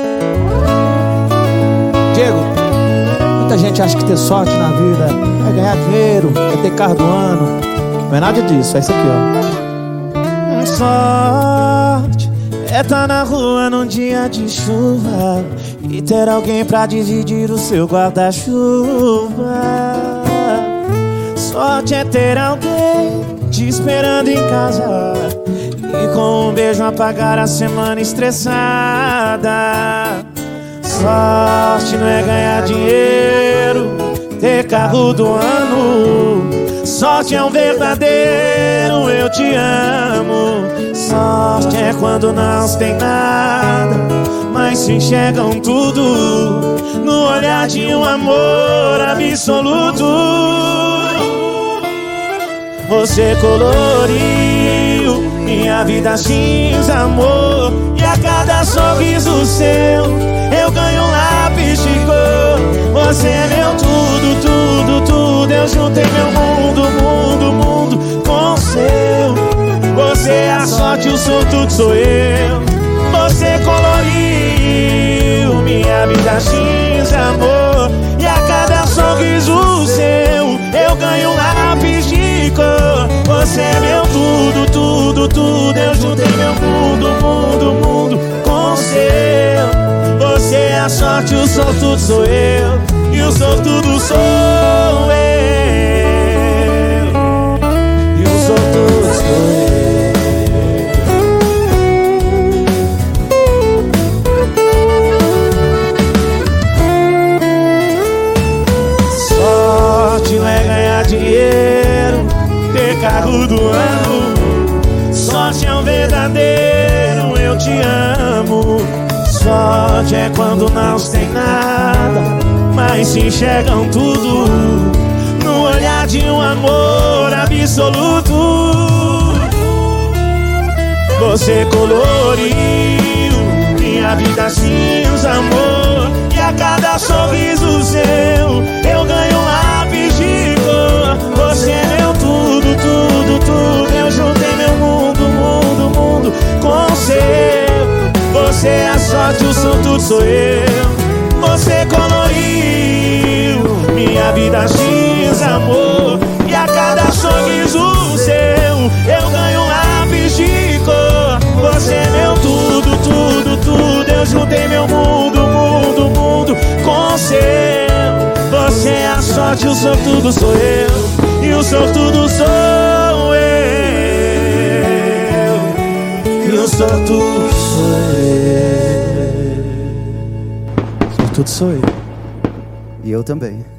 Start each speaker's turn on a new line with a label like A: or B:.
A: Diego, muita gente acha que ter sorte na vida é ganhar dinheiro, é ter carro do ano. Não é nada disso, é isso aqui, ó. Sorte é tá na rua num dia de chuva e ter alguém pra dividir o seu guarda-chuva. Sorte é ter alguém te esperando em casa e com um beijo apagar a semana estressada. Sorte não é ganhar dinheiro, ter carro do ano. Sorte é um verdadeiro eu te amo. Sorte é quando não se tem nada, mas se enxergam tudo no olhar de um amor absoluto. Você coloriu minha vida cinza, amor, e a cada sorriso seu eu ganho um lápis de cor. Você é meu tudo, tudo, tudo. Eu juntei meu mundo, mundo, mundo com o seu. Você é a sorte, o sortudo sou eu. Você coloriu minha vida cinza, amor, e a cada sorriso seu eu ganho um lápis de cor. Você é meu tudo, tudo, tudo. Eu juntei meu mundo, mundo, mundo com o seu. Você é a sorte, o sortudo sou eu, e o sortudo sou eu, e o sortudo sou eu. Sorte não é ganhar dinheiro, ter carro do ano. Sorte é um verdadeiro eu te amo. Sorte é quando não se tem nada, mas se enxergam tudo no olhar de um amor absoluto. Você coloriu minha vida cinza, amor, e a cada sorriso seu eu ganho um lápis de cor. Você é meu tudo, tudo, tudo. Eu juntei meu mundo, mundo, mundo com o seu. Você é a sorte, o sortudo sou eu. Você coloriu minha vida cinza, amor, e a cada sorriso seu eu ganho um lápis de cor. Você é meu tudo, tudo, tudo. Eu juntei meu mundo, mundo, mundo com o seu. Você é a sorte, o sortudo sou eu, e o sortudo sou eu, e o sortudo sou eu. Sortudo sou eu.
B: E eu também.